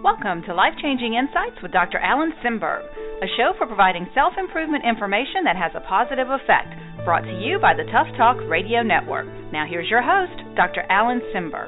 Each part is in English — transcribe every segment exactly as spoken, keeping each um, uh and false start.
Welcome to Life Changing Insights with Doctor Alan Simberg, a show for providing self-improvement information that has a positive effect, brought to you by the Tough Talk Radio Network. Now here's your host, Doctor Alan Simberg.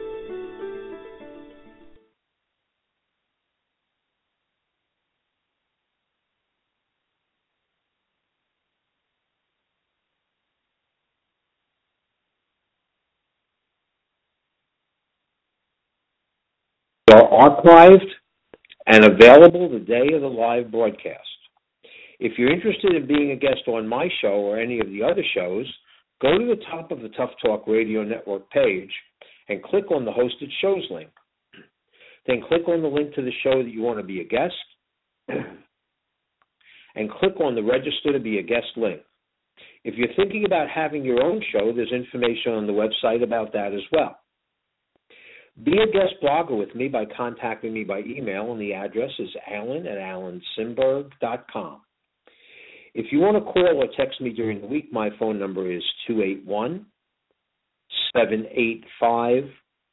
Are archived and available the day of the live broadcast. If you're interested in being a guest on my show or any of the other shows, go to the top of the Tough Talk Radio Network page and click on the hosted shows link. Then click on the link to the show that you want to be a guest and click on the register to be a guest link. If you're thinking about having your own show, there's information on the website about that as well. Be a guest blogger with me by contacting me by email, and the address is alan at alan simberg dot com. If you want to call or text me during the week, my phone number is two eight one, seven eight five,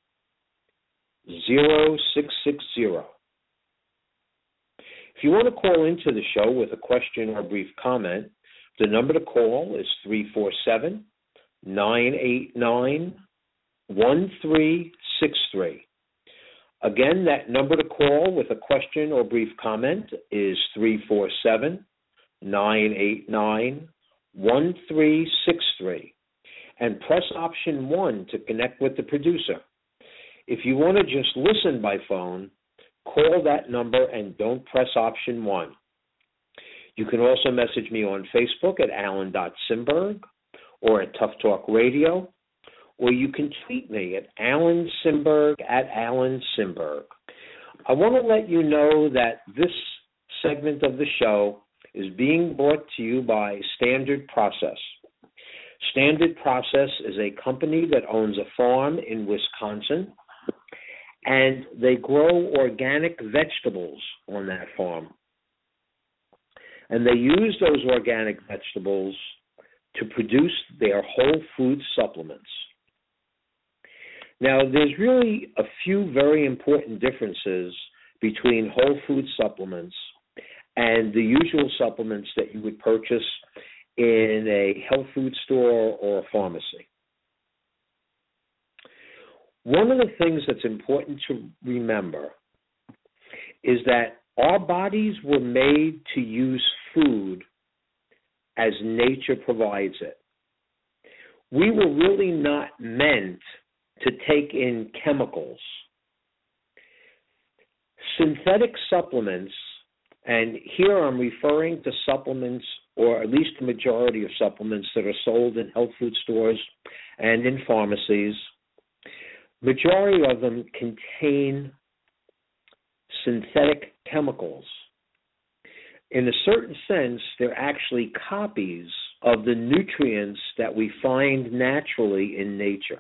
zero six six zero. If you want to call into the show with a question or brief comment, the number to call is three four seven, nine eight nine, one three six three. Again, that number to call with a question or brief comment is three four seven, nine eight nine, one three six three. And press option one to connect with the producer. If you want to just listen by phone, call that number and don't press option one. You can also message me on Facebook at alan dot simberg or at Tough Talk Radio, or you can tweet me at Alan Simberg at Alan Simberg. I want to let you know that this segment of the show is being brought to you by Standard Process. Standard Process is a company that owns a farm in Wisconsin, and they grow organic vegetables on that farm. And they use those organic vegetables to produce their whole food supplements. Now, there's really a few very important differences between whole food supplements and the usual supplements that you would purchase in a health food store or a pharmacy. One of the things that's important to remember is that our bodies were made to use food as nature provides it. We were really not meant to take in chemicals. Synthetic supplements, and here I'm referring to supplements, or at least the majority of supplements that are sold in health food stores and in pharmacies, majority of them contain synthetic chemicals. In a certain sense, they're actually copies of the nutrients that we find naturally in nature.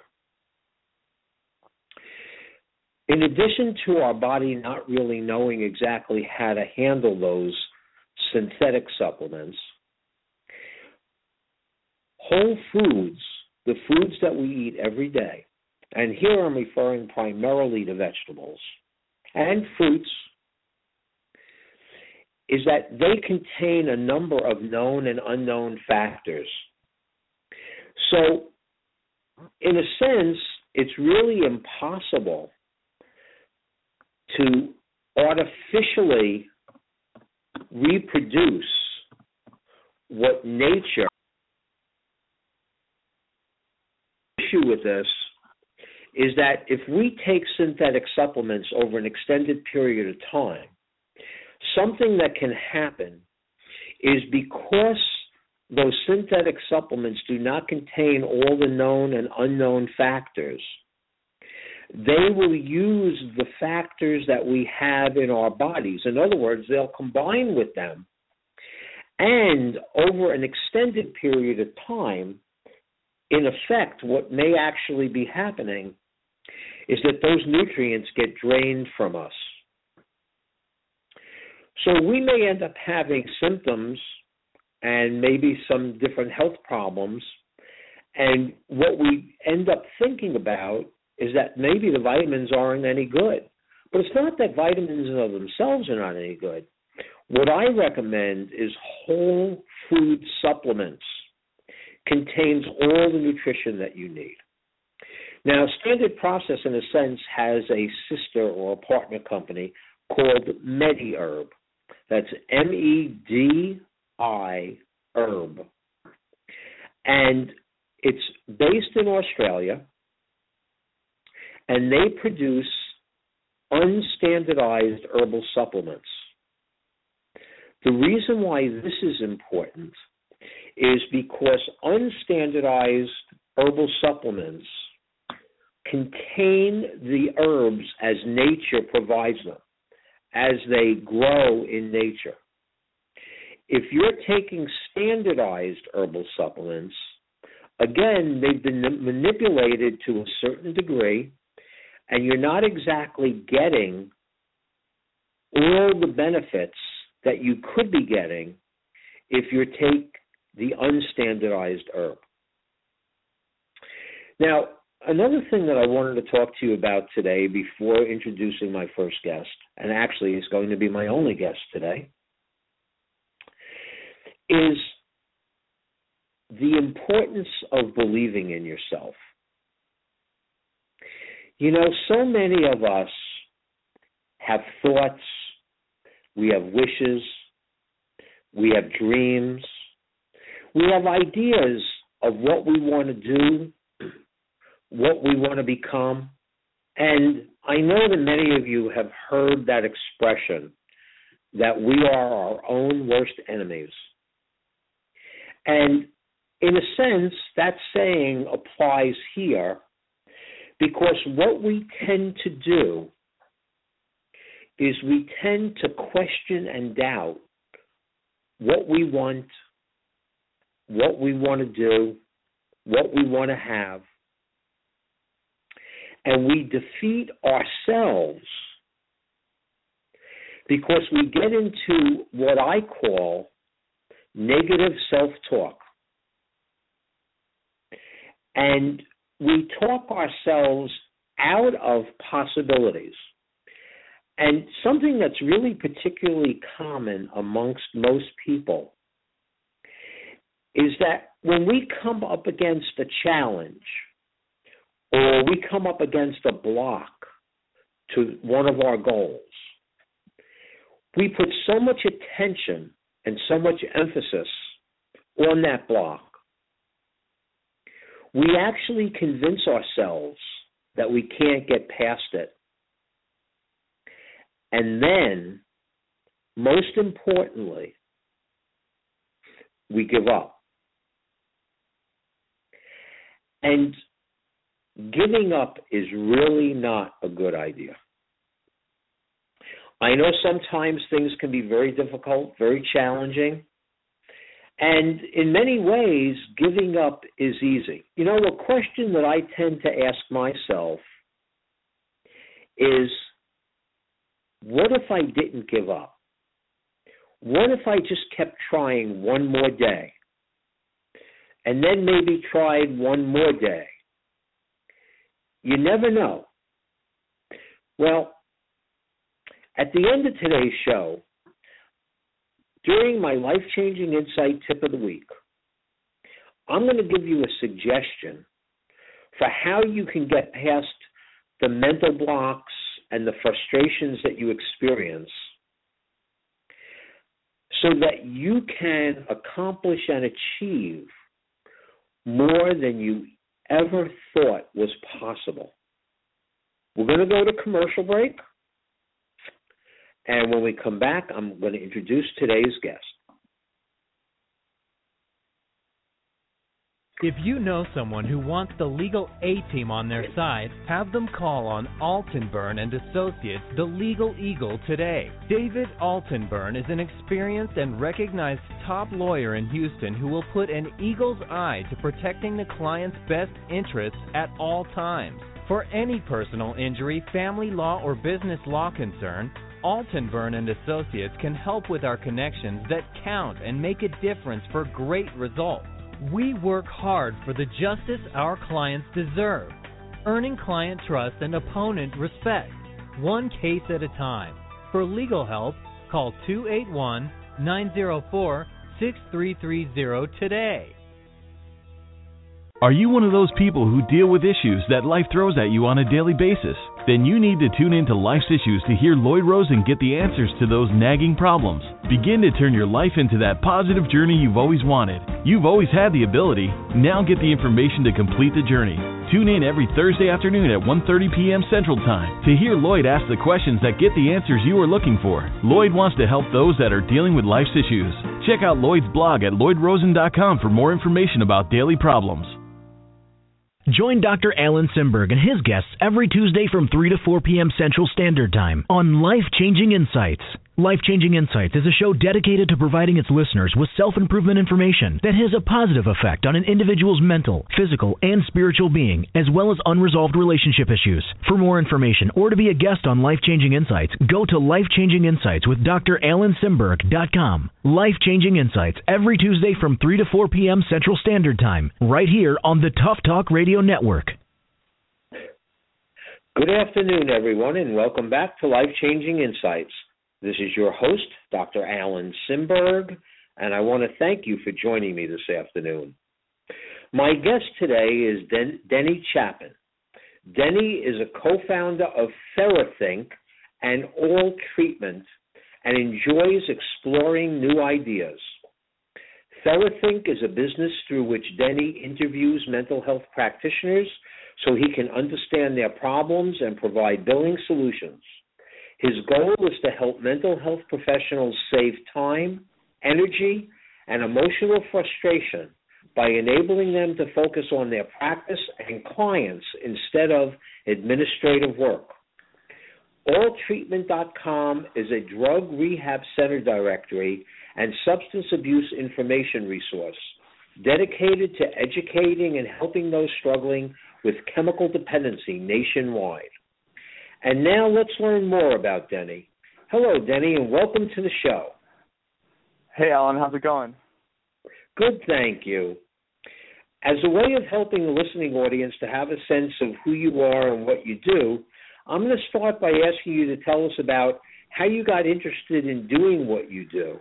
In addition to our body not really knowing exactly how to handle those synthetic supplements, whole foods, the foods that we eat every day, and here I'm referring primarily to vegetables and fruits, is that they contain a number of known and unknown factors. So, in a sense, it's really impossible to artificially reproduce what nature. The issue with this is that if we take synthetic supplements over an extended period of time, something that can happen is because those synthetic supplements do not contain all the known and unknown factors, they will use the factors that we have in our bodies. In other words, they'll combine with them. And over an extended period of time, in effect, what may actually be happening is that those nutrients get drained from us. So we may end up having symptoms and maybe some different health problems. And what we end up thinking about is that maybe the vitamins aren't any good. But it's not that vitamins of themselves are not any good. What I recommend is whole food supplements. Contains all the nutrition that you need. Now, Standard Process, in a sense, has a sister or a partner company called MediHerb. That's M E D I Herb. And it's based in Australia, and they produce unstandardized herbal supplements. The reason why this is important is because unstandardized herbal supplements contain the herbs as nature provides them, as they grow in nature. If you're taking standardized herbal supplements, again, they've been manipulated to a certain degree, and you're not exactly getting all the benefits that you could be getting if you take the unstandardized herb. Now, another thing that I wanted to talk to you about today before introducing my first guest, and actually is going to be my only guest today, is the importance of believing in yourself. You know, so many of us have thoughts, we have wishes, we have dreams, we have ideas of what we want to do, what we want to become. And I know that many of you have heard that expression that we are our own worst enemies. And in a sense, that saying applies here because what we tend to do is we tend to question and doubt what we want, what we want to do, what we want to have, and we defeat ourselves because we get into what I call negative self-talk. And we talk ourselves out of possibilities. And something that's really particularly common amongst most people is that when we come up against a challenge or we come up against a block to one of our goals, we put so much attention and so much emphasis on that block. We actually convince ourselves that we can't get past it. And then, most importantly, we give up. And giving up is really not a good idea. I know sometimes things can be very difficult, very challenging, and in many ways, giving up is easy. You know, a question that I tend to ask myself is, what if I didn't give up? What if I just kept trying one more day? And then maybe tried one more day? You never know. Well, at the end of today's show, during my life-changing insight tip of the week, I'm going to give you a suggestion for how you can get past the mental blocks and the frustrations that you experience so that you can accomplish and achieve more than you ever thought was possible. We're going to go to commercial break, and when we come back, I'm going to introduce today's guest. If you know someone who wants the legal A-team on their side, have them call on Altenburn and Associates, the Legal Eagle, today. David Altenburn is an experienced and recognized top lawyer in Houston who will put an eagle's eye to protecting the client's best interests at all times. For any personal injury, family law, or business law concern, Altenburn and Associates can help with our connections that count and make a difference for great results. We work hard for the justice our clients deserve, earning client trust and opponent respect. one case at a time. For legal help, call two eight one, nine zero four, six three three zero today. Are you one of those people who deal with issues that life throws at you on a daily basis? Then you need to tune into Life's Issues to hear Lloyd Rosen get the answers to those nagging problems. Begin to turn your life into that positive journey you've always wanted. You've always had the ability. Now get the information to complete the journey. Tune in every Thursday afternoon at one thirty p.m. Central Time to hear Lloyd ask the questions that get the answers you are looking for. Lloyd wants to help those that are dealing with life's issues. Check out Lloyd's blog at lloyd rosen dot com for more information about daily problems. Join Doctor Alan Simberg and his guests every Tuesday from three to four p.m. Central Standard Time on Life-Changing Insights. Life-Changing Insights is a show dedicated to providing its listeners with self-improvement information that has a positive effect on an individual's mental, physical, and spiritual being, as well as unresolved relationship issues. For more information or to be a guest on Life-Changing Insights, go to life changing insights with d r alan simberg dot com. Life-Changing Insights every Tuesday from three to four p.m. Central Standard Time, right here on the Tough Talk Radio Network. Good afternoon, everyone, and welcome back to Life-Changing Insights. This is your host, Doctor Alan Simberg, and I want to thank you for joining me this afternoon. My guest today is Den- Denny Chapin. Denny is a co-founder of TheraThink and All Treatment and enjoys exploring new ideas. TheraThink is a business through which Denny interviews mental health practitioners so he can understand their problems and provide billing solutions. His goal is to help mental health professionals save time, energy, and emotional frustration by enabling them to focus on their practice and clients instead of administrative work. all treatment dot com is a drug rehab center directory and substance abuse information resource dedicated to educating and helping those struggling with chemical dependency nationwide. And now let's learn more about Denny. Hello, Denny, and welcome to the show. Hey, Alan. How's it going? Good, thank you. As a way of helping the listening audience to have a sense of who you are and what you do, I'm going to start by asking you to tell us about how you got interested in doing what you do.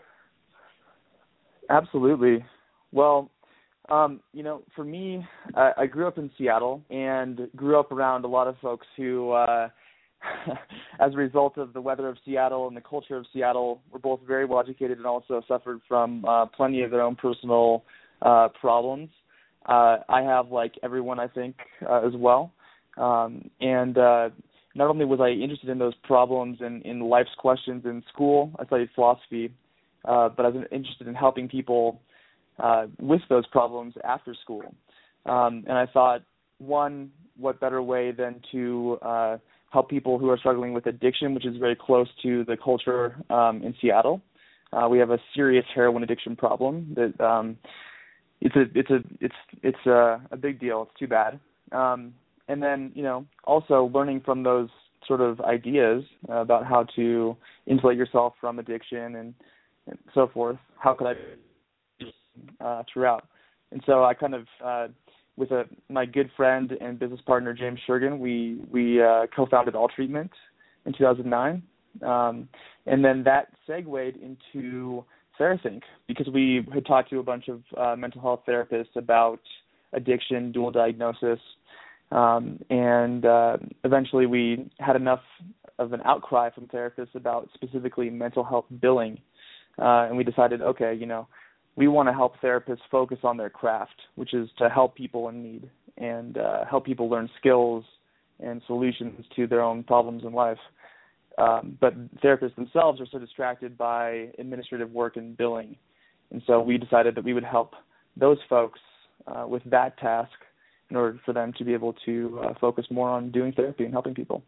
Absolutely. Well, um, you know, for me, I, I grew up in Seattle and grew up around a lot of folks who, uh, as a result of the weather of Seattle and the culture of Seattle, were both very well educated and also suffered from uh, plenty of their own personal uh, problems. Uh, I have, like everyone, I think, uh, as well. Um, and uh, not only was I interested in those problems and in life's questions in school, I studied philosophy, uh, but I was interested in helping people uh, with those problems after school. Um, and I thought, one, what better way than to uh, help people who are struggling with addiction, which is very close to the culture um, in Seattle. Uh, we have a serious heroin addiction problem that um, it's a it's a it's it's a, a big deal. It's too bad. Um, and then you know also learning from those sort of ideas uh, about how to insulate yourself from addiction and, and so forth. How could I uh, throughout? And so I kind of uh, with a, my good friend and business partner, James Shergan, we, we uh, co-founded All Treatment in two thousand nine. Um, and then that segued into TheraThink because we had talked to a bunch of uh, mental health therapists about addiction, dual diagnosis, um, and uh, eventually we had enough of an outcry from therapists about specifically mental health billing. Uh, and we decided, okay, you know, we want to help therapists focus on their craft, which is to help people in need and uh, help people learn skills and solutions to their own problems in life. Um, but therapists themselves are so distracted by administrative work and billing. And so we decided that we would help those folks uh, with that task in order for them to be able to uh, focus more on doing therapy and helping people.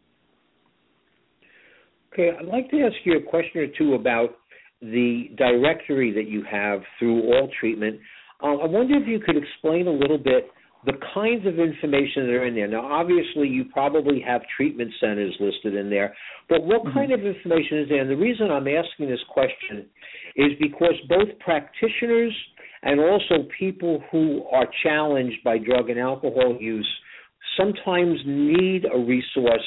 Okay, I'd like to ask you a question or two about the directory that you have through All Treatment. Uh, I wonder if you could explain a little bit the kinds of information that are in there. Now, obviously, you probably have treatment centers listed in there, but what mm-hmm. kind of information is there? And the reason I'm asking this question is because both practitioners and also people who are challenged by drug and alcohol use sometimes need a resource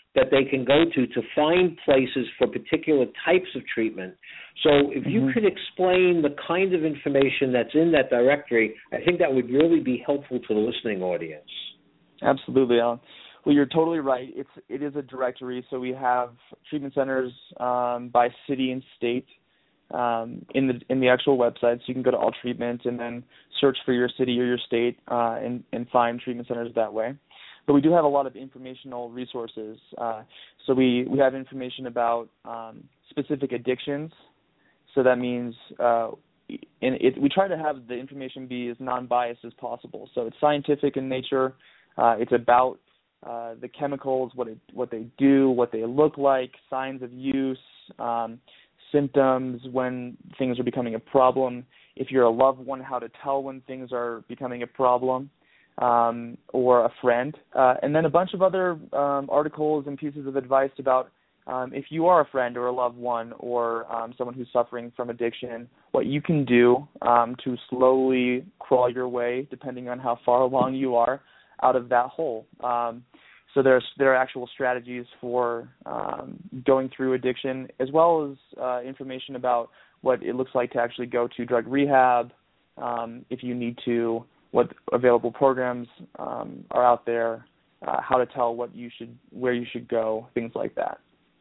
that they can go to to find places for particular types of treatment. So if you Mm-hmm. could explain the kind of information that's in that directory, I think that would really be helpful to the listening audience. Absolutely, Alan. Well, you're totally right. It's it is a directory, so we have treatment centers um, by city and state um, in the in the actual website. So you can go to All Treatment and then search for your city or your state uh, and and find treatment centers that way. But we do have a lot of informational resources. Uh, so we, we have information about um, specific addictions. So that means uh, and it, we try to have the information be as non-biased as possible. So it's scientific in nature. Uh, it's about uh, the chemicals, what it, what they do, what they look like, signs of use, um, symptoms when things are becoming a problem. If you're a loved one, how to tell when things are becoming a problem. Um, or a friend, uh, and then a bunch of other um, articles and pieces of advice about um, if you are a friend or a loved one or um, someone who's suffering from addiction, what you can do um, to slowly crawl your way, depending on how far along you are, out of that hole. Um, so there's there are actual strategies for um, going through addiction, as well as uh, information about what it looks like to actually go to drug rehab, um, if you need to, what available programs um, are out there, uh, how to tell what you should, where you should go, things like that.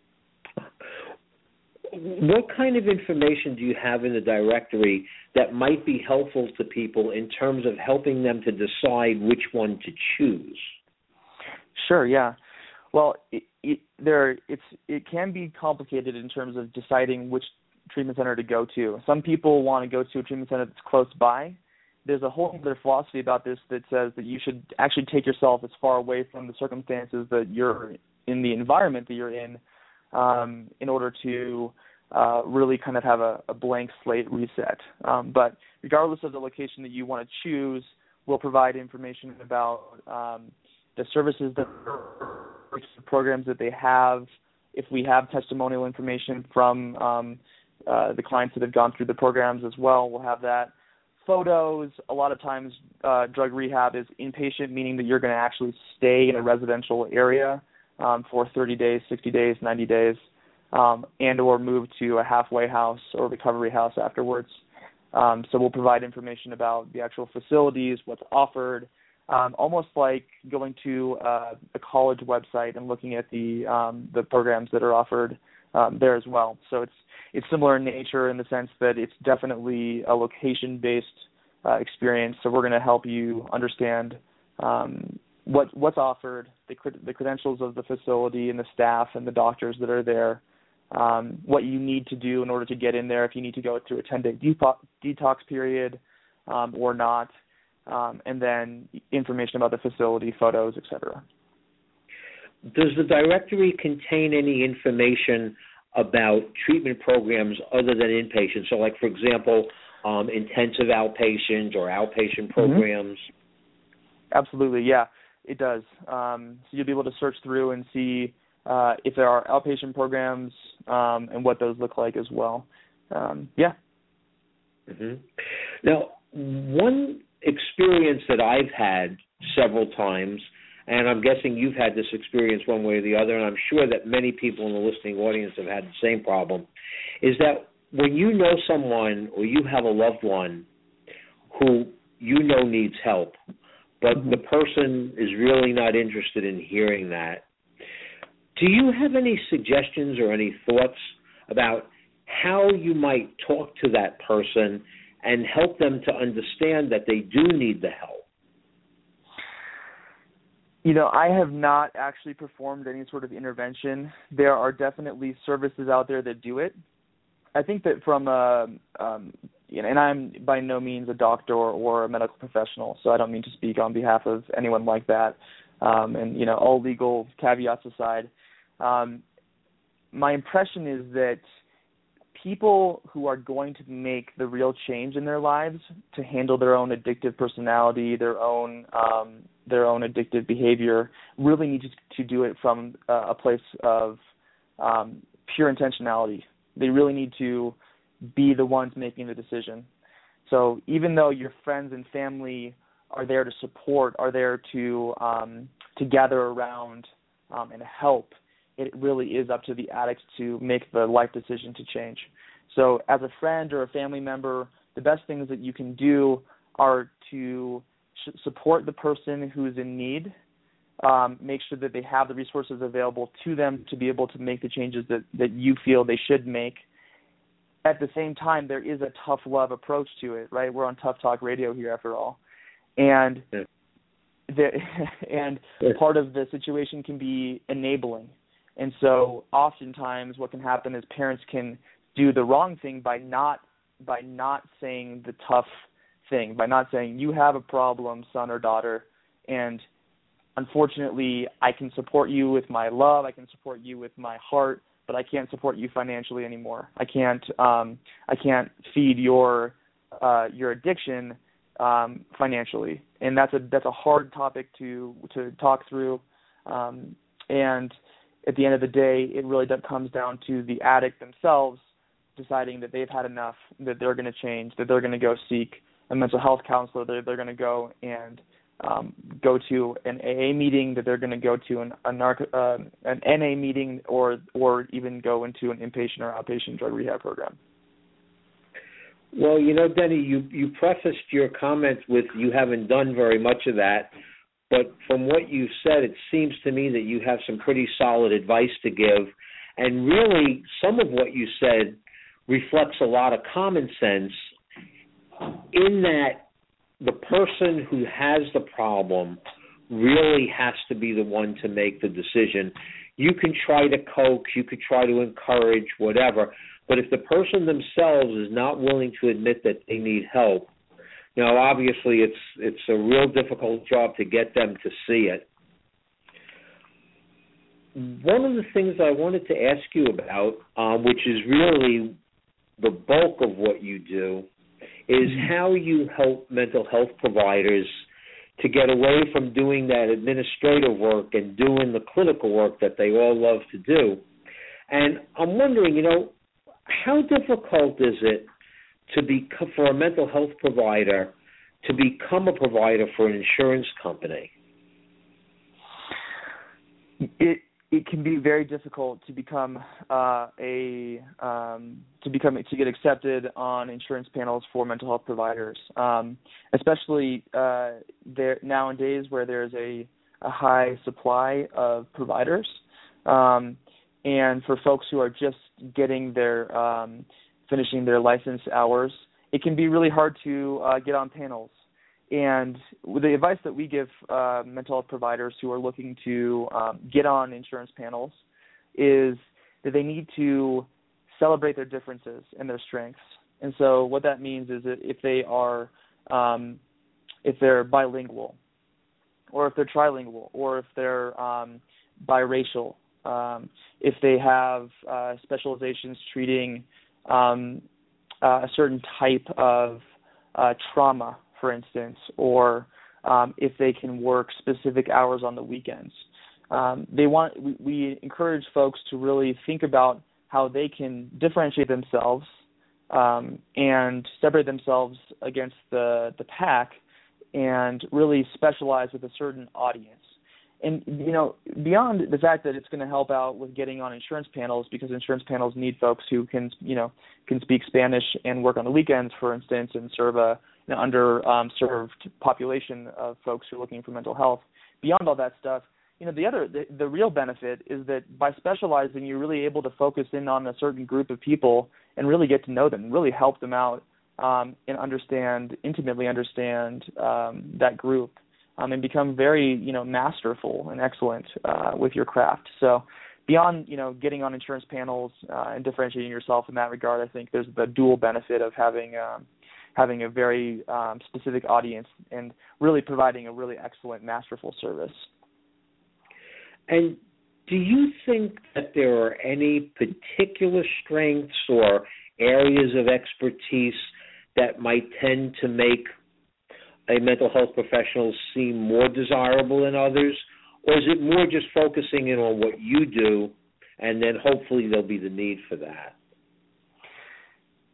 What kind of information do you have in the directory that might be helpful to people in terms of helping them to decide which one to choose? Sure, yeah. Well, it, it, there it's it can be complicated in terms of deciding which treatment center to go to. Some people want to go to a treatment center that's close by. There's a whole other philosophy about this that says that you should actually take yourself as far away from the circumstances that you're in, the environment that you're in, um, in order to uh, really kind of have a, a blank slate reset. Um, but regardless of the location that you want to choose, we'll provide information about um, the services that the programs that they have. If we have testimonial information from um, uh, the clients that have gone through the programs as well, we'll have that. Photos, a lot of times uh, drug rehab is inpatient, meaning that you're going to actually stay in a residential area um, for thirty days, sixty days, ninety days, um, and or move to a halfway house or recovery house afterwards. Um, so we'll provide information about the actual facilities, what's offered, um, almost like going to uh, a college website and looking at the um, the programs that are offered um, there as well. So it's It's similar in nature in the sense that it's definitely a location-based uh, experience. So we're going to help you understand um, what what's offered, the, the credentials of the facility and the staff and the doctors that are there, um, what you need to do in order to get in there, if you need to go through a ten-day detox, detox period um, or not, um, and then information about the facility, photos, et cetera. Does the directory contain any information about treatment programs other than inpatient? So, like, for example, um, intensive outpatient or outpatient programs? Mm-hmm. Absolutely, yeah, it does. Um, so you'll be able to search through and see uh, if there are outpatient programs um, and what those look like as well. Um, yeah. Mm-hmm. Now, one experience that I've had several times, and I'm guessing you've had this experience one way or the other, and I'm sure that many people in the listening audience have had the same problem, is that when you know someone or you have a loved one who you know needs help, but mm-hmm. the person is really not interested in hearing that, do you have any suggestions or any thoughts about how you might talk to that person and help them to understand that they do need the help? You know, I have not actually performed any sort of intervention. There are definitely services out there that do it. I think that from a, um, you know, and I'm by no means a doctor or a medical professional, so I don't mean to speak on behalf of anyone like that. Um, and, you know, all legal caveats aside, um, my impression is that people who are going to make the real change in their lives to handle their own addictive personality, their own um, their own addictive behavior, really need to, to do it from uh, a place of um, pure intentionality. They really need to be the ones making the decision. So even though your friends and family are there to support, are there to um, to gather around um, and help, it really is up to the addict to make the life decision to change. So as a friend or a family member, the best things that you can do are to sh- support the person who is in need, um, make sure that they have the resources available to them to be able to make the changes that, that you feel they should make. At the same time, there is a tough love approach to it, right? We're on Tough Talk Radio here after all. And yeah. the, and yeah. part of the situation can be enabling. And so oftentimes what can happen is parents can do the wrong thing by not by not saying the tough thing, by not saying, you have a problem, son or daughter, and unfortunately I can support you with my love, I can support you with my heart, but I can't support you financially anymore. I can't um, I can't feed your uh, your addiction um, financially, and that's a that's a hard topic to to talk through. Um, and at the end of the day, it really does, comes down to the addict themselves deciding that they've had enough, that they're going to change, that they're going to go seek a mental health counselor, that they're going to go and um, go to an A A meeting, that they're going to go to an a narco, uh, an N A meeting, or or even go into an inpatient or outpatient drug rehab program. Well, you know, Denny, you, you prefaced your comments with you haven't done very much of that, but from what you said, it seems to me that you have some pretty solid advice to give, and really some of what you said reflects a lot of common sense in that the person who has the problem really has to be the one to make the decision. You can try to coax, you could try to encourage, whatever, but if the person themselves is not willing to admit that they need help, you know, obviously it's it's a real difficult job to get them to see it. One of the things I wanted to ask you about, um, which is really the bulk of what you do, is how you help mental health providers to get away from doing that administrative work and doing the clinical work that they all love to do. And I'm wondering, you know, how difficult is it to be for a mental health provider to become a provider for an insurance company? It it can be very difficult to become uh, a um, to become to get accepted on insurance panels for mental health providers, um, especially uh, there nowadays where there's a, a high supply of providers, um, and for folks who are just getting their um, finishing their license hours, it can be really hard to uh, get on panels. And the advice that we give uh, mental health providers who are looking to um, get on insurance panels is that they need to celebrate their differences and their strengths. And so what that means is that if they are, um, if they're bilingual, or if they're trilingual, or if they're um, biracial, um, if they have uh, specializations treating um, uh, a certain type of uh, trauma, for instance, or um, if they can work specific hours on the weekends. Um, they want we, we encourage folks to really think about how they can differentiate themselves um, and separate themselves against the, the pack and really specialize with a certain audience. And, you know, beyond the fact that it's going to help out with getting on insurance panels, because insurance panels need folks who can, you know, can speak Spanish and work on the weekends, for instance, and serve a an underserved population of folks who are looking for mental health. Beyond all that stuff, you know, the other, the, the real benefit is that by specializing, you're really able to focus in on a certain group of people and really get to know them, really help them out um, and understand, intimately understand um, that group. Um, and become very, you know, masterful and excellent uh, with your craft. So beyond, you know, getting on insurance panels uh, and differentiating yourself in that regard, I think there's the dual benefit of having um, having a very um, specific audience and really providing a really excellent, masterful service. And do you think that there are any particular strengths or areas of expertise that might tend to make a mental health professional seem more desirable than others, or is it more just focusing in on what you do, and then hopefully there'll be the need for that?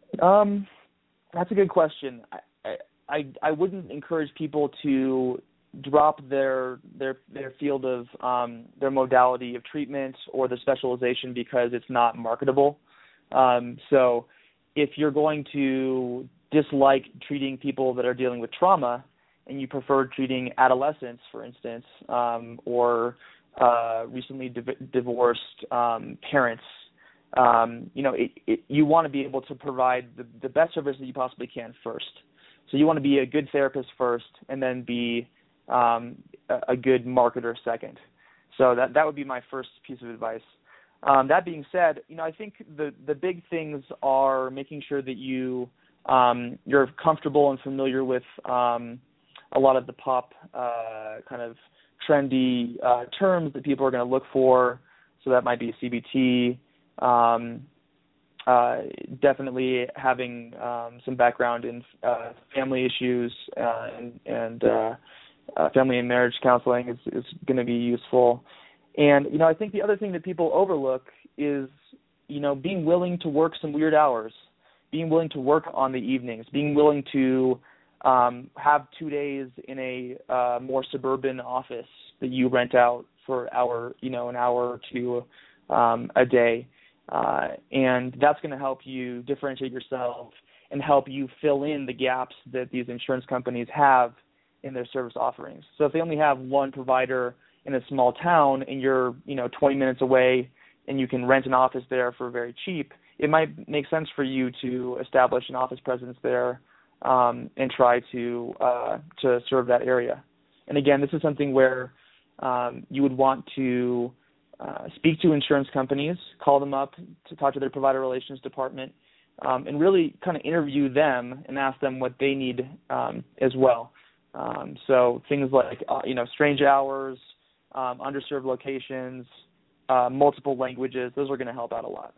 Um, that's a good question. I, I I wouldn't encourage people to drop their their their field of um, their modality of treatment or their specialization because it's not marketable. Um, so if you're going to dislike treating people that are dealing with trauma and you prefer treating adolescents, for instance, um, or uh, recently div- divorced um, parents, um, you know, it, it, you want to be able to provide the, the best service that you possibly can first. So you want to be a good therapist first and then be um, a, a good marketer second. So that that would be my first piece of advice. Um, that being said, you know, I think the, the big things are making sure that you, um, you're comfortable and familiar with um, a lot of the pop uh, kind of trendy uh, terms that people are going to look for. So that might be C B T, um, uh, definitely having um, some background in uh, family issues uh, and, and uh, uh, family and marriage counseling is, is going to be useful. And, you know, I think the other thing that people overlook is, you know, being willing to work some weird hours, being willing to work on the evenings, being willing to um, have two days in a uh, more suburban office that you rent out for hour, you know, an hour or two um, a day. Uh, and that's going to help you differentiate yourself and help you fill in the gaps that these insurance companies have in their service offerings. So if they only have one provider in a small town and you're, you know, twenty minutes away and you can rent an office there for very cheap, it might make sense for you to establish an office presence there um, and try to uh, to serve that area. And again, this is something where um, you would want to uh, speak to insurance companies, call them up to talk to their provider relations department, um, and really kind of interview them and ask them what they need um, as well. Um, so things like, uh, you know, strange hours, um, underserved locations, uh, multiple languages, those are going to help out a lot.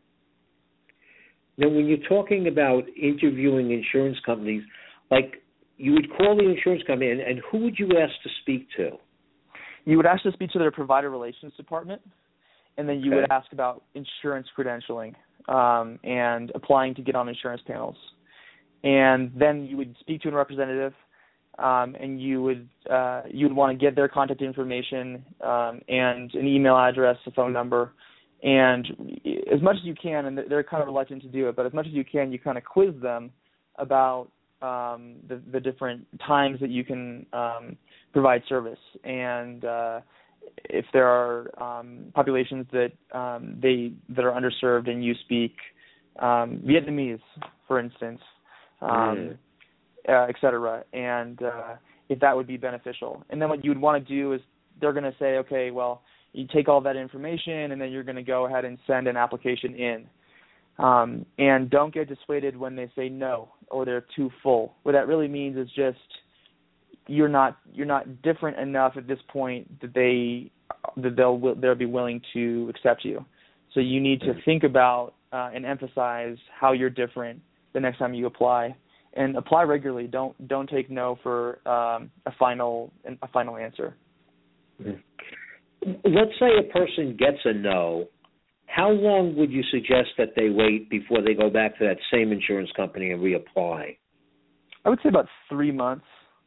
Now, when you're talking about interviewing insurance companies, like you would call the insurance company, and, and who would you ask to speak to? You would ask to speak to their provider relations department, and then you Okay. would ask about insurance credentialing um, and applying to get on insurance panels. And then you would speak to a representative, um, and you would uh, you would want to get their contact information um, and an email address, a phone number. And as much as you can, and they're kind of reluctant to do it, but as much as you can, you kind of quiz them about um, the, the different times that you can um, provide service. And uh, if there are um, populations that um, they that are underserved and you speak um, Vietnamese, for instance, um, mm. uh, et cetera, and uh, if that would be beneficial. And then what you would want to do is they're going to say, okay, well, you take all that information, and then you're going to go ahead and send an application in. Um, and don't get dissuaded when they say no or they're too full. What that really means is just you're not you're not different enough at this point that they that they'll they'll be willing to accept you. So you need to think about uh, and emphasize how you're different the next time you apply, and apply regularly. Don't don't take no for um, a final a final answer. Mm-hmm. Let's say a person gets a no. How long would you suggest that they wait before they go back to that same insurance company and reapply? I would say about three months.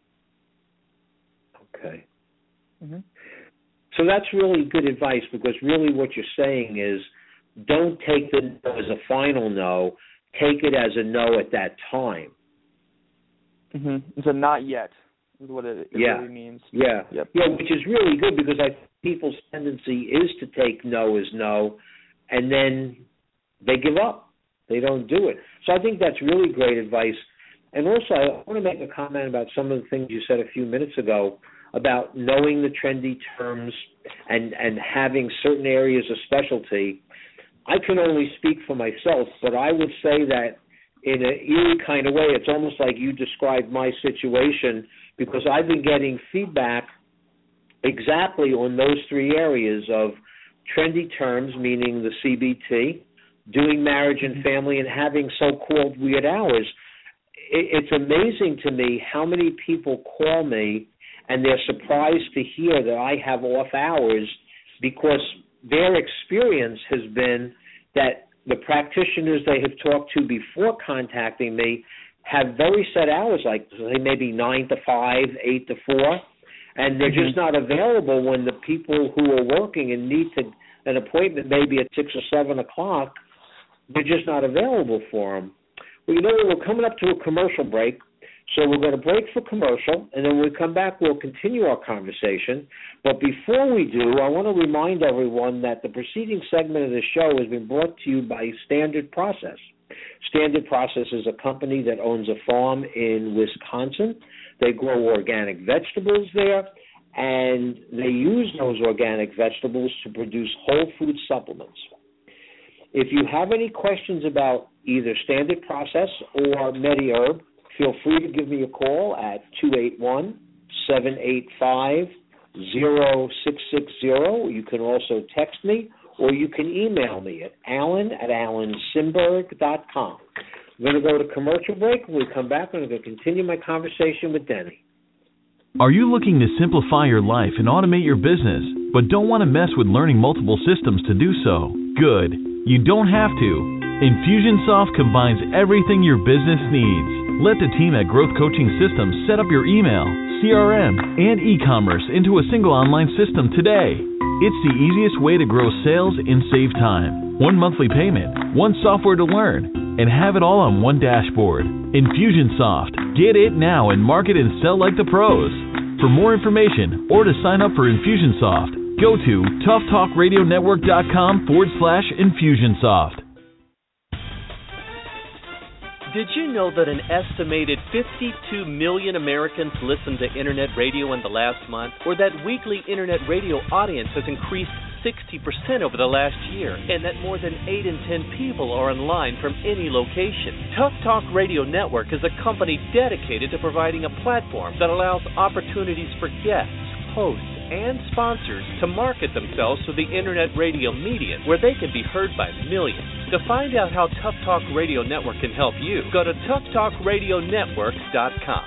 Okay. Mm-hmm. So that's really good advice, because really what you're saying is don't take the no as a final no. Take it as a no at that time. Mm-hmm. So not yet is what it, it yeah. really means. Yeah. Yep. Yeah, which is really good, because I think people's tendency is to take no as no, and then they give up. They don't do it. So I think that's really great advice. And also, I want to make a comment about some of the things you said a few minutes ago about knowing the trendy terms and, and having certain areas of specialty. I can only speak for myself, but I would say that in an eerie kind of way, it's almost like you described my situation, because I've been getting feedback exactly on those three areas of trendy terms, meaning the C B T, doing marriage and family, and having so-called weird hours. It's amazing to me how many people call me and they're surprised to hear that I have off hours, because their experience has been that the practitioners they have talked to before contacting me have very set hours, like say maybe nine to five, eight to four, and they're just not available when the people who are working and need to, an appointment maybe at six or seven o'clock, they're just not available for them. Well, you know, we're coming up to a commercial break, so we're going to break for commercial, and then when we come back, we'll continue our conversation. But before we do, I want to remind everyone that the preceding segment of the show has been brought to you by Standard Process. Standard Process is a company that owns a farm in Wisconsin. They grow organic vegetables there, and they use those organic vegetables to produce whole food supplements. If you have any questions about either Standard Process or MediHerb, feel free to give me a call at two eight one, seven eight five, zero six six zero. You can also text me, or you can email me at alan at alan simberg dot com. I'm going to go to commercial break. When we come back, I'm going to continue my conversation with Denny. Are you looking to simplify your life and automate your business, but don't want to mess with learning multiple systems to do so? Good. You don't have to. Infusionsoft combines everything your business needs. Let the team at Growth Coaching Systems set up your email, C R M, and e-commerce into a single online system today. It's the easiest way to grow sales and save time. One monthly payment, one software to learn, and have it all on one dashboard. Infusionsoft. Get it now and market and sell like the pros. For more information or to sign up for Infusionsoft, go to toughtalkradionetwork.com forward slash Infusionsoft. Did you know that an estimated fifty-two million Americans listened to Internet radio in the last month? Or that weekly Internet radio audience has increased sixty percent over the last year? And that more than eight in ten people are online from any location? Tough Talk Radio Network is a company dedicated to providing a platform that allows opportunities for guests, hosts, and sponsors to market themselves to the Internet radio media where they can be heard by millions. To find out how Tough Talk Radio Network can help you, go to tough talk radio network dot com.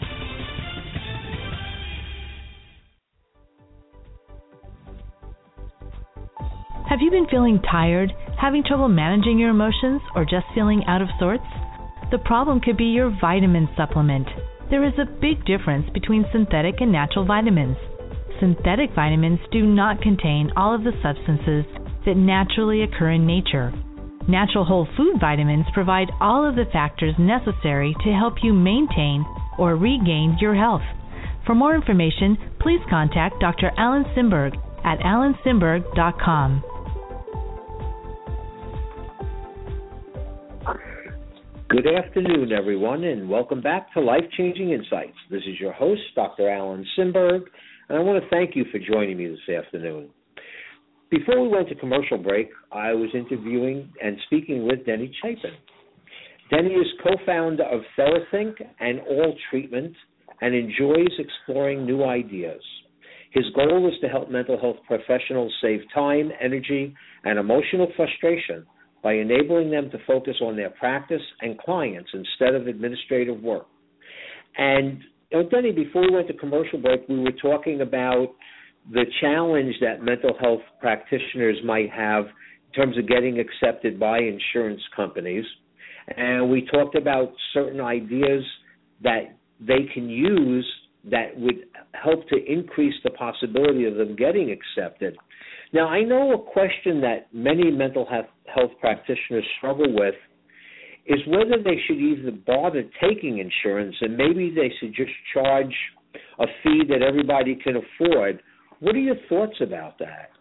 Have you been feeling tired, having trouble managing your emotions, or just feeling out of sorts? The problem could be your vitamin supplement. There is a big difference between synthetic and natural vitamins. Synthetic vitamins do not contain all of the substances that naturally occur in nature. Natural whole food vitamins provide all of the factors necessary to help you maintain or regain your health. For more information, please contact Doctor Alan Simberg at alan simberg dot com. Good afternoon, everyone, and welcome back to Life-Changing Insights. This is your host, Doctor Alan Simberg, and I want to thank you for joining me this afternoon. Before we went to commercial break, I was interviewing and speaking with Denny Chapin. Denny is co-founder of TheraThink and All Treatment and enjoys exploring new ideas. His goal is to help mental health professionals save time, energy, and emotional frustration by enabling them to focus on their practice and clients instead of administrative work. And you know, Denny, before we went to commercial break, we were talking about the challenge that mental health practitioners might have in terms of getting accepted by insurance companies. And we talked about certain ideas that they can use that would help to increase the possibility of them getting accepted. Now, I know a question that many mental health practitioners struggle with is whether they should even bother taking insurance, and maybe they should just charge a fee that everybody can afford. What are your thoughts about that?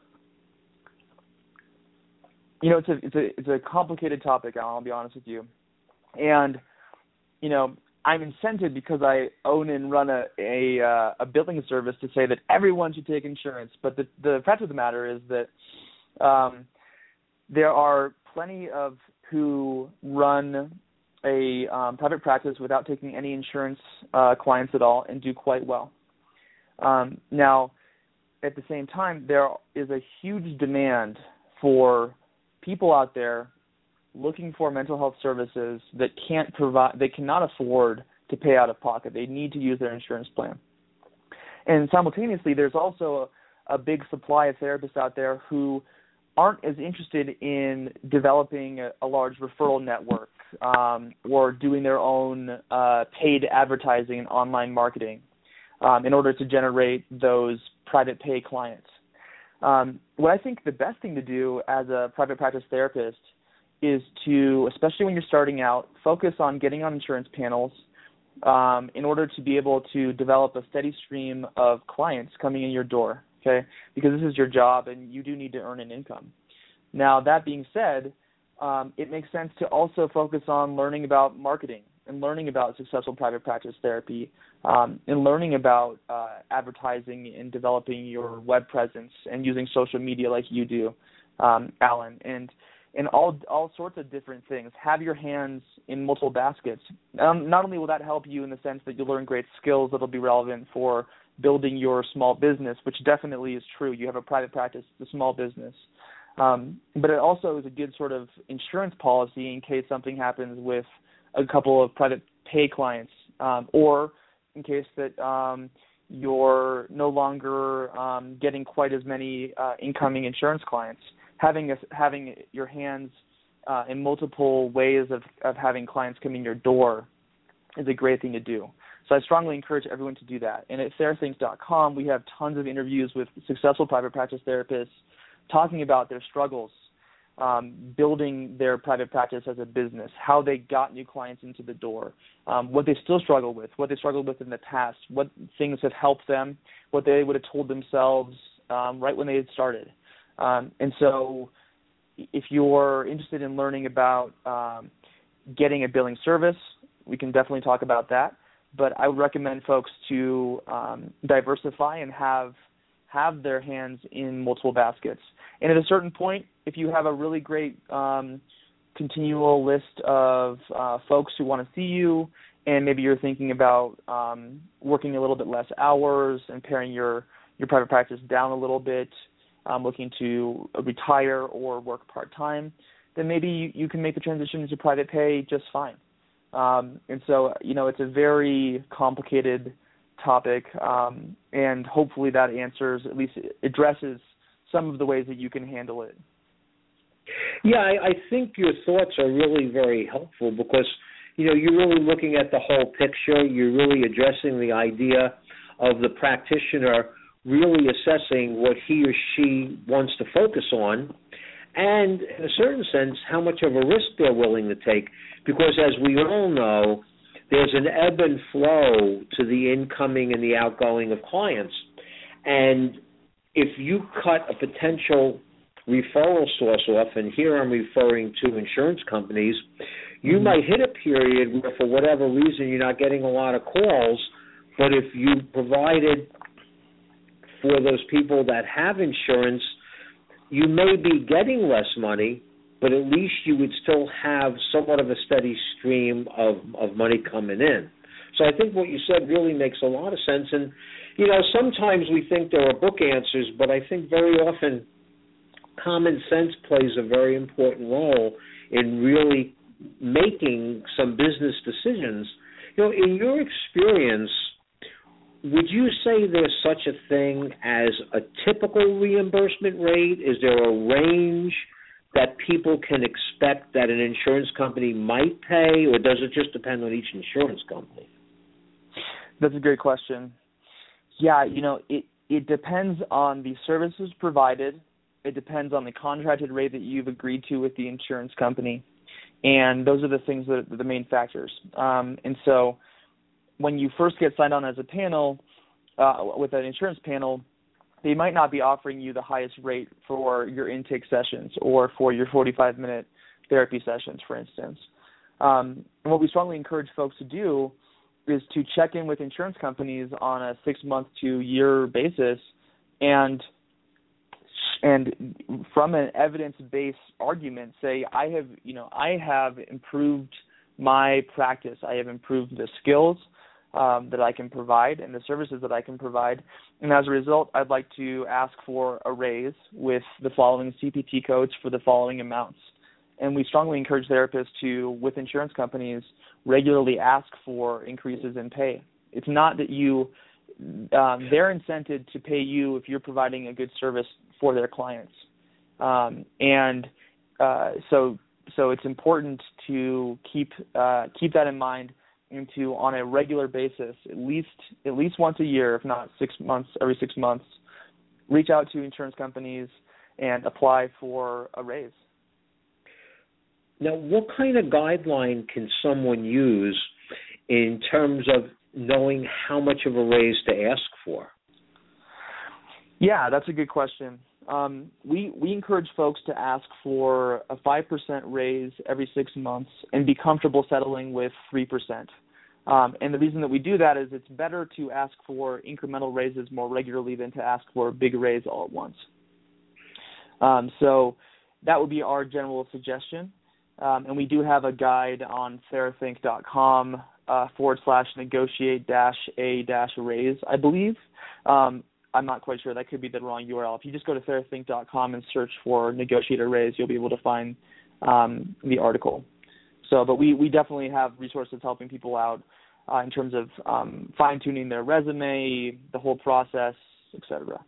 You know, it's a it's a it's a complicated topic, Alan, I'll be honest with you. And, you know, I'm incented because I own and run a a, uh, a billing service to say that everyone should take insurance. But the the fact of the matter is that um, there are plenty of who run a um, private practice without taking any insurance uh, clients at all and do quite well. Um, now, at the same time, there is a huge demand for people out there looking for mental health services that can't provide, they cannot afford to pay out of pocket. They need to use their insurance plan. And simultaneously, there's also a, a big supply of therapists out there who aren't as interested in developing a, a large referral network um, or doing their own uh, paid advertising and online marketing. um, in order to generate those private pay clients. Um, what I think the best thing to do as a private practice therapist is to, especially when you're starting out, focus on getting on insurance panels um, in order to be able to develop a steady stream of clients coming in your door, okay? Because this is your job and you do need to earn an income. Now, that being said, um, it makes sense to also focus on learning about marketing and learning about successful private practice therapy, um, and learning about uh, advertising and developing your web presence and using social media like you do, um, Alan, and and all all sorts of different things. Have your hands in multiple baskets. Um, not only will that help you in the sense that you'll learn great skills that will be relevant for building your small business, which definitely is true. You have a private practice, it's a small business. Um, but it also is a good sort of insurance policy in case something happens with a couple of private pay clients, um, or in case that um, you're no longer um, getting quite as many uh, incoming insurance clients. Having a, having your hands uh, in multiple ways of, of having clients come in your door is a great thing to do. So I strongly encourage everyone to do that. And at fairthings dot com, we have tons of interviews with successful private practice therapists talking about their struggles, um, building their private practice as a business, how they got new clients into the door, um, what they still struggle with, what they struggled with in the past, what things have helped them, what they would have told themselves um, right when they had started. Um, and so if you're interested in learning about um, getting a billing service, we can definitely talk about that. But I would recommend folks to um, diversify and have have their hands in multiple baskets. And at a certain point, if you have a really great um, continual list of uh, folks who want to see you, and maybe you're thinking about um, working a little bit less hours and paring your, your private practice down a little bit, um, looking to retire or work part-time, then maybe you, you can make the transition into private pay just fine. Um, and so, you know, it's a very complicated topic, um, and hopefully that answers, at least addresses some of the ways that you can handle it. Yeah, I, I think your thoughts are really very helpful because, you know, you're really looking at the whole picture. You're really addressing the idea of the practitioner really assessing what he or she wants to focus on, and in a certain sense, how much of a risk they're willing to take. Because as we all know, there's an ebb and flow to the incoming and the outgoing of clients. And if you cut a potential referral source off, and here I'm referring to insurance companies, you mm-hmm. might hit a period where for whatever reason you're not getting a lot of calls, but if you provided for those people that have insurance, you may be getting less money, but at least you would still have somewhat of a steady stream of, of money coming in. So I think what you said really makes a lot of sense. And, you know, sometimes we think there are book answers, but I think very often common sense plays a very important role in really making some business decisions. You know, in your experience, would you say there's such a thing as a typical reimbursement rate? Is there a range that people can expect that an insurance company might pay, or does it just depend on each insurance company? That's a great question. Yeah, you know, it, it depends on the services provided. It depends on the contracted rate that you've agreed to with the insurance company. And those are the things that are the main factors. Um, and so when you first get signed on as a panel, uh, with an insurance panel, they might not be offering you the highest rate for your intake sessions or for your forty-five minute therapy sessions, for instance. Um, and what we strongly encourage folks to do is to check in with insurance companies on a six-month to year basis, and and from an evidence-based argument, say, I have, you know, I have improved my practice. I have improved the skills Um, that I can provide and the services that I can provide. And as a result, I'd like to ask for a raise with the following C P T codes for the following amounts. And we strongly encourage therapists to, with insurance companies, regularly ask for increases in pay. It's not that you, um, they're incented to pay you if you're providing a good service for their clients. Um, and uh, so so it's important to keep uh, keep that in mind into on a regular basis, at least at least once a year, if not six months, every six months, reach out to insurance companies and apply for a raise. Now, what kind of guideline can someone use in terms of knowing how much of a raise to ask for? Yeah, that's a good question. Um, we we encourage folks to ask for a five percent raise every six months and be comfortable settling with three percent. Um, and the reason that we do that is it's better to ask for incremental raises more regularly than to ask for a big raise all at once. Um, so that would be our general suggestion. Um, and we do have a guide on therethink dot com uh, forward slash negotiate dash a dash raise, I believe. Um, I'm not quite sure. That could be the wrong U R L. If you just go to therethink dot com and search for negotiate a raise, you'll be able to find um, the article. So, but we, we definitely have resources helping people out uh, in terms of um, fine-tuning their resume, the whole process, et cetera.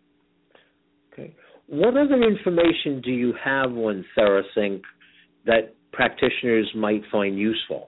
Okay. What other information do you have on TheraThink that practitioners might find useful?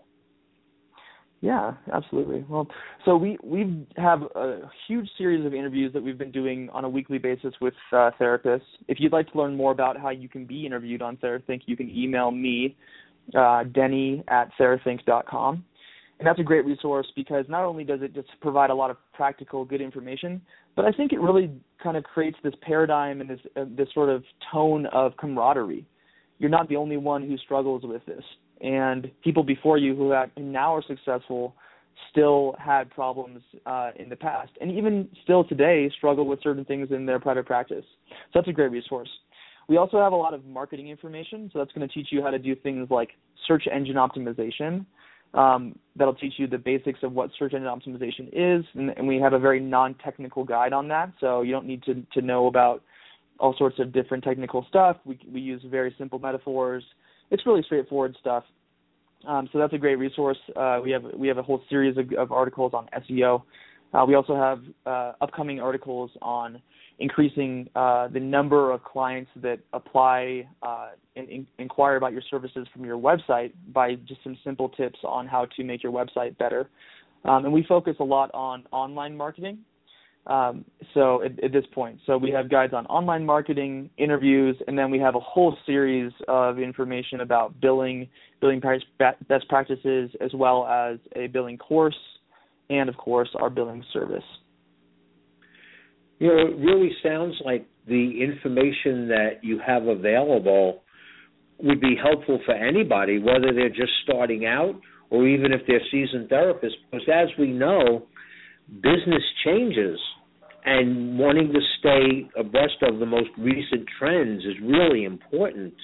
Yeah, absolutely. Well, so we we have a huge series of interviews that we've been doing on a weekly basis with uh, therapists. If you'd like to learn more about how you can be interviewed on TheraThink, you can email me, uh, Denny at therethink dot com. And that's a great resource because not only does it just provide a lot of practical, good information, but I think it really kind of creates this paradigm and this uh, this sort of tone of camaraderie. You're not the only one who struggles with this. And people before you who have, now are successful still had problems uh, in the past, and even still today struggle with certain things in their private practice. So that's a great resource. We also have a lot of marketing information, so that's going to teach you how to do things like search engine optimization. Um, that'll teach you the basics of what search engine optimization is, and, and we have a very non-technical guide on that, so you don't need to, to know about all sorts of different technical stuff. We, we use very simple metaphors. It's really straightforward stuff. Um, so that's a great resource. Uh, we have we have a whole series of, of articles on S E O. Uh, we also have uh, upcoming articles on increasing uh, the number of clients that apply uh, and in, inquire about your services from your website by just some simple tips on how to make your website better. Um, and we focus a lot on online marketing. Um, so at, at this point, so we have guides on online marketing, interviews, and then we have a whole series of information about billing, billing best practices, as well as a billing course, and of course our billing service. You know, it really sounds like the information that you have available would be helpful for anybody, whether they're just starting out or even if they're seasoned therapists, because as we know, business changes, and wanting to stay abreast of the most recent trends is really important.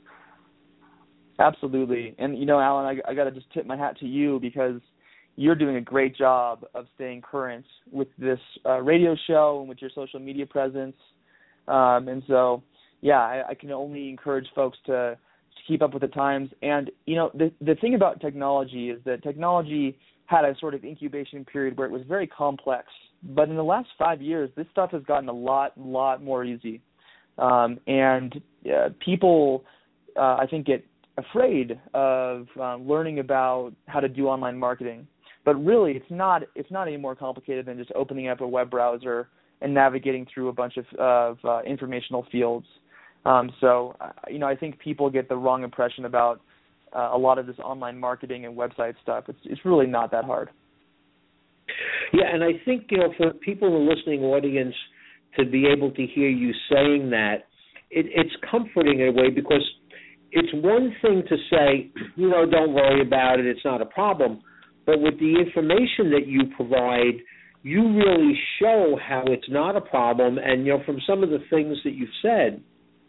Absolutely. And, you know, Alan, I, I got to just tip my hat to you because you're doing a great job of staying current with this uh, radio show and with your social media presence. Um, and so, yeah, I, I can only encourage folks to, to keep up with the times. And, you know, the, the thing about technology is that technology had a sort of incubation period where it was very complex. But in the last five years, this stuff has gotten a lot, lot more easy. Um, and uh, people, uh, I think, get afraid of um, learning about how to do online marketing. But really, it's not it's not any more complicated than just opening up a web browser and navigating through a bunch of, of uh, informational fields. Um, so, uh, you know, I think people get the wrong impression about uh, a lot of this online marketing and website stuff. It's it's really not that hard. Yeah, and I think, you know, for people in the listening audience to be able to hear you saying that, it, it's comforting in a way because it's one thing to say, you know, don't worry about it, it's not a problem. But with the information that you provide, you really show how it's not a problem. And, you know, from some of the things that you've said,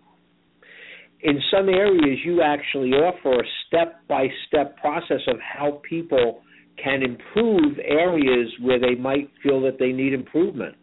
in some areas you actually offer a step-by-step process of how people can improve areas where they might feel that they need improvement.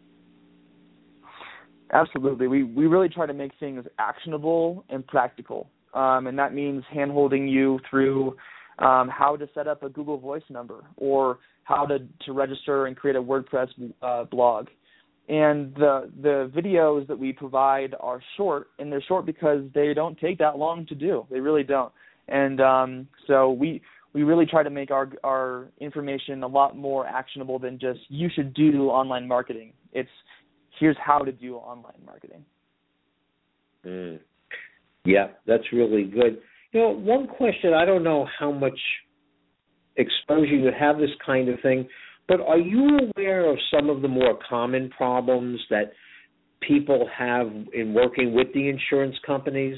Absolutely. We we really try to make things actionable and practical. Um, and that means hand-holding you through um, how to set up a Google Voice number or how to, to register and create a WordPress uh, blog. And the the videos that we provide are short, and they're short because they don't take that long to do. They really don't. And um, so we we really try to make our our information a lot more actionable than just you should do online marketing. It's here's how to do online marketing. Mm. Yeah, that's really good. You know, one question, I don't know how much exposure you have this kind of thing, but are you aware of some of the more common problems that people have in working with the insurance companies?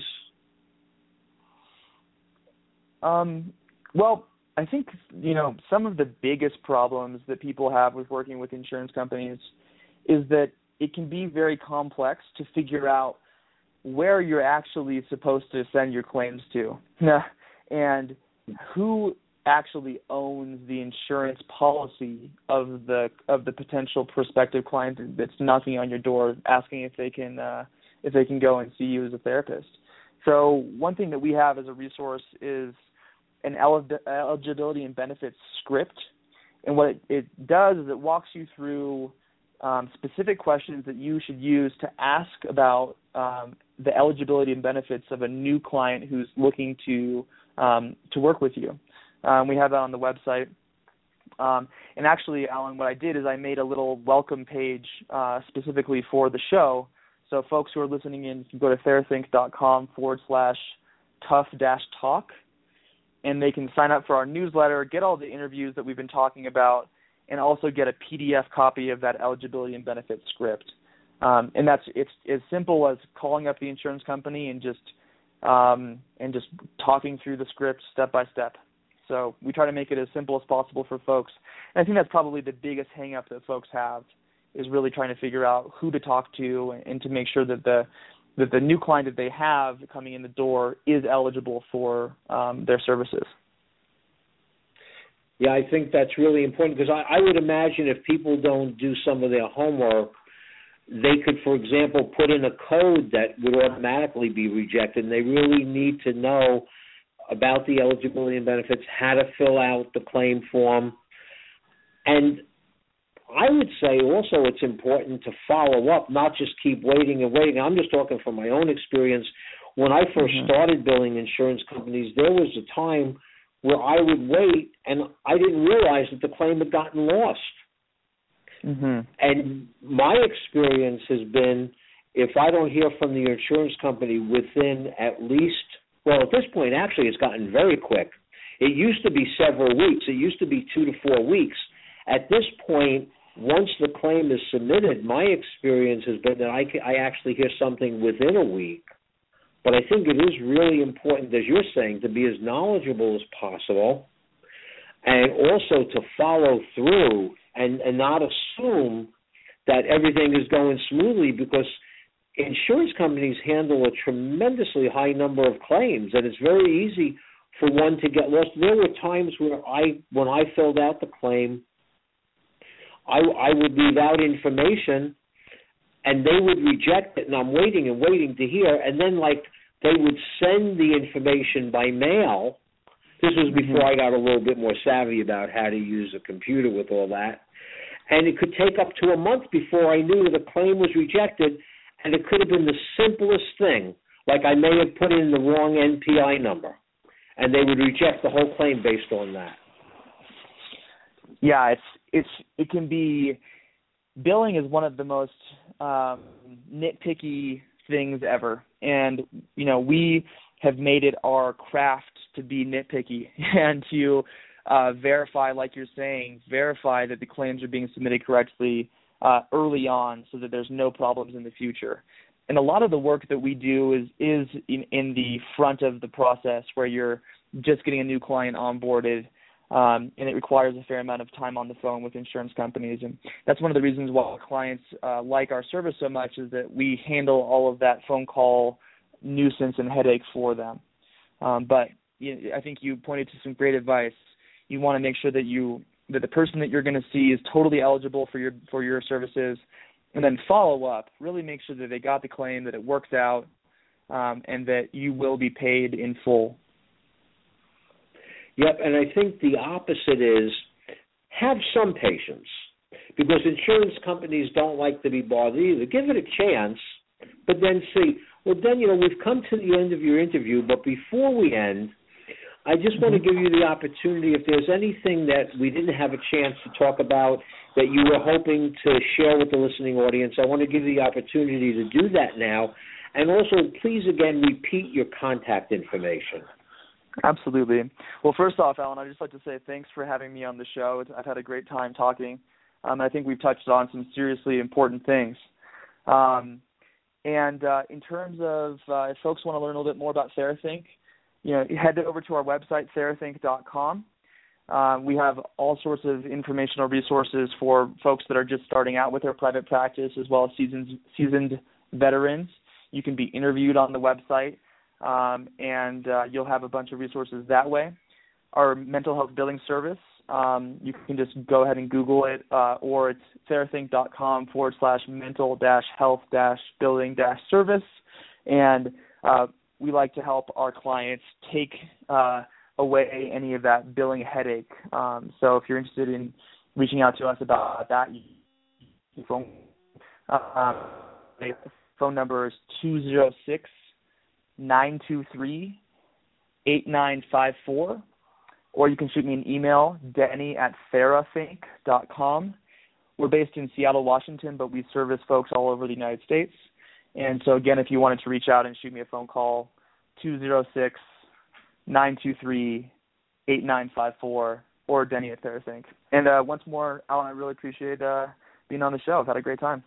Um, well, I think, you know, some of the biggest problems that people have with working with insurance companies is that it can be very complex to figure out where you're actually supposed to send your claims to and who actually owns the insurance policy of the of the potential prospective client that's knocking on your door asking if they can uh, if they can go and see you as a therapist. So one thing that we have as a resource is an eligibility and benefits script, and what it, it does is it walks you through um, specific questions that you should use to ask about um, the eligibility and benefits of a new client who's looking to um, to work with you. Um, we have that on the website. Um, and actually, Alan, what I did is I made a little welcome page uh, specifically for the show. So folks who are listening in can go to therethink.com forward slash tough dash talk, and they can sign up for our newsletter, get all the interviews that we've been talking about, and also get a P D F copy of that eligibility and benefits script. Um, and that's it's as simple as calling up the insurance company and just um, and just talking through the script step by step. So we try to make it as simple as possible for folks. And I think that's probably the biggest hang-up that folks have is really trying to figure out who to talk to and, and to make sure that the that the new client that they have coming in the door is eligible for um, their services. Yeah, I think that's really important because I, I would imagine if people don't do some of their homework, they could, for example, put in a code that would automatically be rejected, and they really need to know about the eligibility and benefits, how to fill out the claim form. And I would say also it's important to follow up, not just keep waiting and waiting. I'm just talking from my own experience. When I first mm-hmm. started billing insurance companies, there was a time where I would wait and I didn't realize that the claim had gotten lost. Mm-hmm. And my experience has been if I don't hear from the insurance company within at least, well, at this point, actually, it's gotten very quick. It used to be several weeks. It used to be two to four weeks. At this point, once the claim is submitted, my experience has been that I, can, I actually hear something within a week. But I think it is really important, as you're saying, to be as knowledgeable as possible and also to follow through and, and not assume that everything is going smoothly because insurance companies handle a tremendously high number of claims, and it's very easy for one to get lost. There were times where I, when I filled out the claim, I, I would leave out information, and they would reject it, and I'm waiting and waiting to hear, and then, like, they would send the information by mail. This was before I got a little bit more savvy about how to use a computer with all that, and it could take up to a month before I knew the claim was rejected, and it could have been the simplest thing, like I may have put in the wrong N P I number, and they would reject the whole claim based on that. Yeah, it's it's it can be billing is one of the most um, nitpicky things ever, and you know we have made it our craft to be nitpicky and to uh, verify, like you're saying, verify that the claims are being submitted correctly Uh, early on so that there's no problems in the future. And a lot of the work that we do is is in, in the front of the process where you're just getting a new client onboarded, um, and it requires a fair amount of time on the phone with insurance companies. And that's one of the reasons why clients uh, like our service so much is that we handle all of that phone call nuisance and headache for them. Um, but you know, I think you pointed to some great advice. You want to make sure that you that the person that you're going to see is totally eligible for your for your services, and then follow up. Really make sure that they got the claim, that it works out, um, and that you will be paid in full. Yep, and I think the opposite is have some patience, because insurance companies don't like to be bothered either. Give it a chance, but then see, well, then, you know, we've come to the end of your interview, but before we end, I just want to give you the opportunity, if there's anything that we didn't have a chance to talk about that you were hoping to share with the listening audience, I want to give you the opportunity to do that now. And also, please, again, repeat your contact information. Absolutely. Well, first off, Alan, I'd just like to say thanks for having me on the show. I've had a great time talking. Um, I think we've touched on some seriously important things. Um, and uh, in terms of uh, if folks want to learn a little bit more about TheraThink, you know, head over to our website, therathink dot com. Uh, we have all sorts of informational resources for folks that are just starting out with their private practice, as well as seasoned, seasoned veterans. You can be interviewed on the website, um, and uh, you'll have a bunch of resources that way. Our mental health billing service, um, you can just go ahead and Google it, uh, or it's therathink dot com forward slash mental dash health dash billing dash service. And uh, we like to help our clients take uh, away any of that billing headache. Um, so if you're interested in reaching out to us about that, you can phone. Uh, the phone number is two zero six, nine two three, eight nine five four, or you can shoot me an email, Denny at therathink dot com. We're based in Seattle, Washington, but we service folks all over the United States. And so, again, if you wanted to reach out and shoot me a phone call, two zero six, nine two three, eight nine five four, or Denny at TheraThink. And uh, once more, Alan, I really appreciate uh, being on the show. I've had a great time.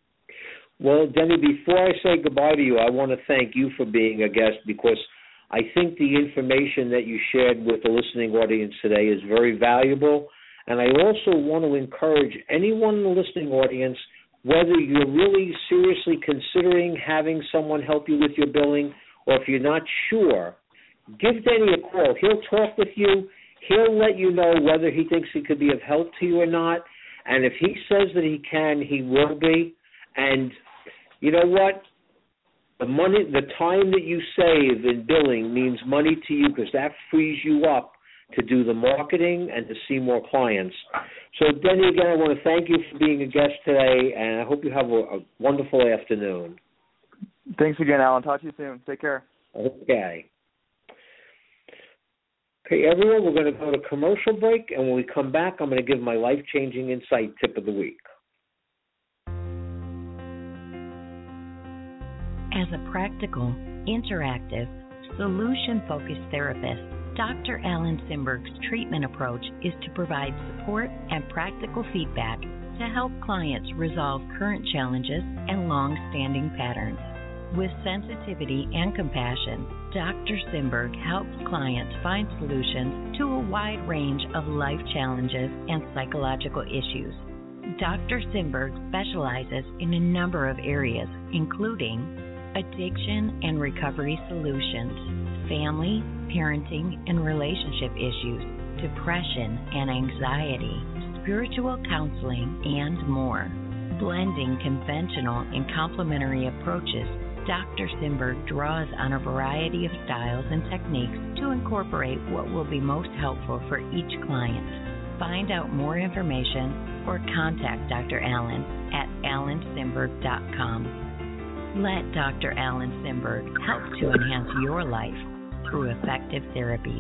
Well, Denny, before I say goodbye to you, I want to thank you for being a guest, because I think the information that you shared with the listening audience today is very valuable. And I also want to encourage anyone in the listening audience, whether you're really seriously considering having someone help you with your billing, or if you're not sure, give Denny a call. He'll talk with you. He'll let you know whether he thinks he could be of help to you or not. And if he says that he can, he will be. And you know what? The money, the time that you save in billing means money to you, because that frees you up to do the marketing and to see more clients. So, Denny, again, I want to thank you for being a guest today, and I hope you have a, a wonderful afternoon. Thanks again, Alan. Talk to you soon. Take care. Okay. Okay, everyone, we're going to go to commercial break, and when we come back, I'm going to give my life-changing insight tip of the week. As a practical, interactive, solution-focused therapist, Doctor Alan Simberg's treatment approach is to provide support and practical feedback to help clients resolve current challenges and long-standing patterns. With sensitivity and compassion, Doctor Simberg helps clients find solutions to a wide range of life challenges and psychological issues. Doctor Simberg specializes in a number of areas, including addiction and recovery solutions, family, parenting and relationship issues, depression and anxiety, spiritual counseling, and more. Blending conventional and complementary approaches, Doctor Simberg draws on a variety of styles and techniques to incorporate what will be most helpful for each client. Find out more information or contact Doctor Alan at alan simberg dot com. Let Doctor Alan Simberg help to enhance your life through effective therapies.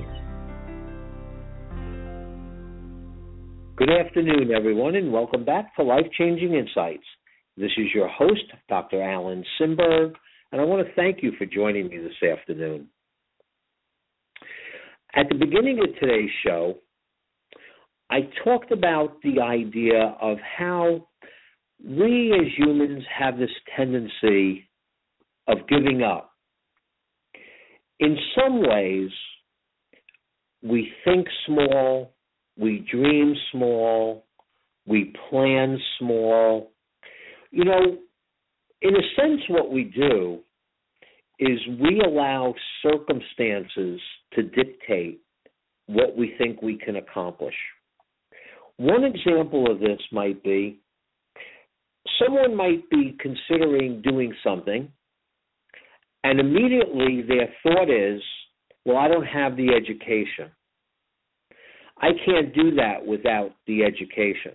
Good afternoon, everyone, and welcome back to Life-Changing Insights. This is your host, Doctor Alan Simberg, and I want to thank you for joining me this afternoon. At the beginning of today's show, I talked about the idea of how we as humans have this tendency of giving up. In some ways, we think small, we dream small, we plan small. You know, in a sense, what we do is we allow circumstances to dictate what we think we can accomplish. One example of this might be someone might be considering doing something, and immediately their thought is, well, I don't have the education. I can't do that without the education.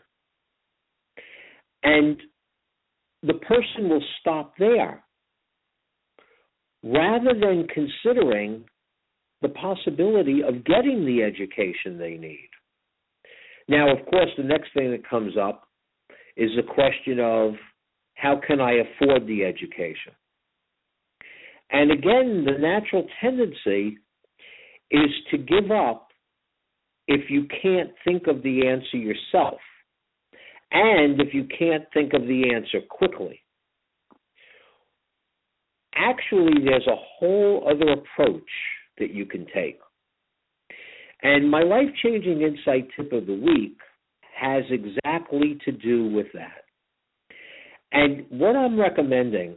And the person will stop there rather than considering the possibility of getting the education they need. Now, of course, the next thing that comes up is the question of how can I afford the education? And again, the natural tendency is to give up if you can't think of the answer yourself, and if you can't think of the answer quickly. Actually, there's a whole other approach that you can take. And my life-changing insight tip of the week has exactly to do with that. And what I'm recommending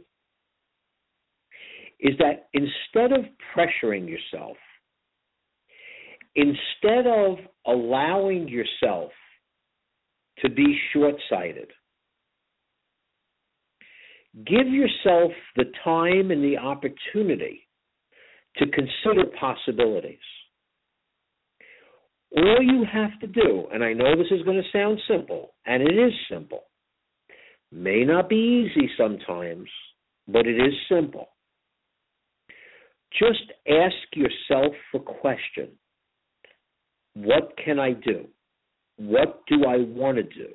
is that instead of pressuring yourself, instead of allowing yourself to be short-sighted, give yourself the time and the opportunity to consider possibilities. All you have to do, and I know this is going to sound simple, and it is simple, may not be easy sometimes, but it is simple. Just ask yourself the question, what can I do? What do I want to do?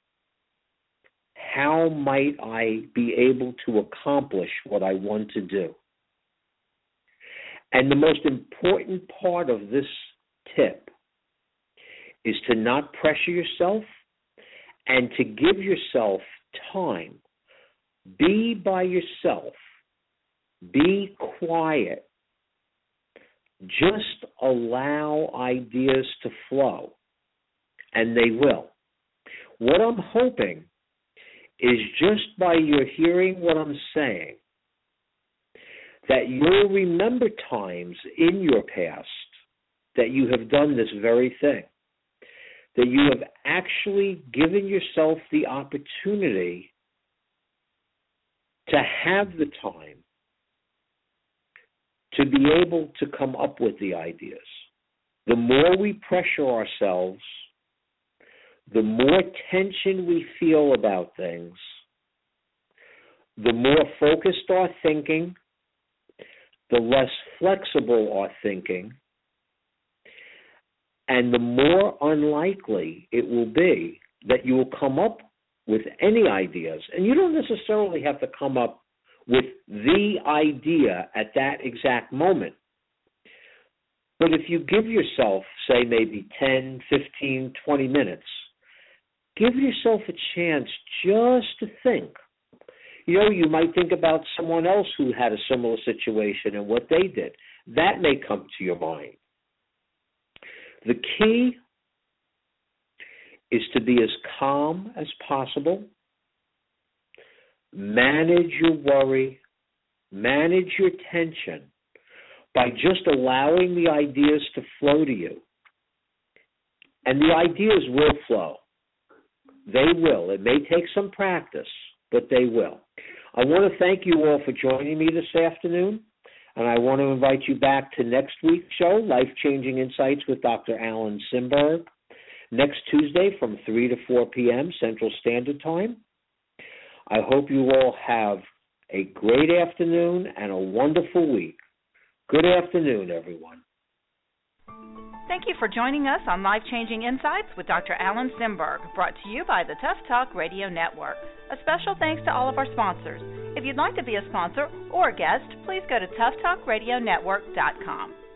How might I be able to accomplish what I want to do? And the most important part of this tip is to not pressure yourself and to give yourself time. Be by yourself. Be quiet. Just allow ideas to flow, and they will. What I'm hoping is just by your hearing what I'm saying, that you'll remember times in your past that you have done this very thing, that you have actually given yourself the opportunity to have the time to be able to come up with the ideas. The more we pressure ourselves, the more tension we feel about things, the more focused our thinking, the less flexible our thinking, and the more unlikely it will be that you will come up with any ideas. And you don't necessarily have to come up with the idea at that exact moment. But if you give yourself, say, maybe ten, fifteen, twenty minutes, give yourself a chance just to think. You know, you might think about someone else who had a similar situation and what they did. That may come to your mind. The key is to be as calm as possible. Manage your worry, manage your tension by just allowing the ideas to flow to you. And the ideas will flow. They will. It may take some practice, but they will. I want to thank you all for joining me this afternoon, and I want to invite you back to next week's show, Life-Changing Insights with Doctor Alan Simberg, next Tuesday from three to four p.m. Central Standard Time. I hope you all have a great afternoon and a wonderful week. Good afternoon, everyone. Thank you for joining us on Life-Changing Insights with Doctor Alan Simberg, brought to you by the Tough Talk Radio Network. A special thanks to all of our sponsors. If you'd like to be a sponsor or a guest, please go to tough talk radio network dot com.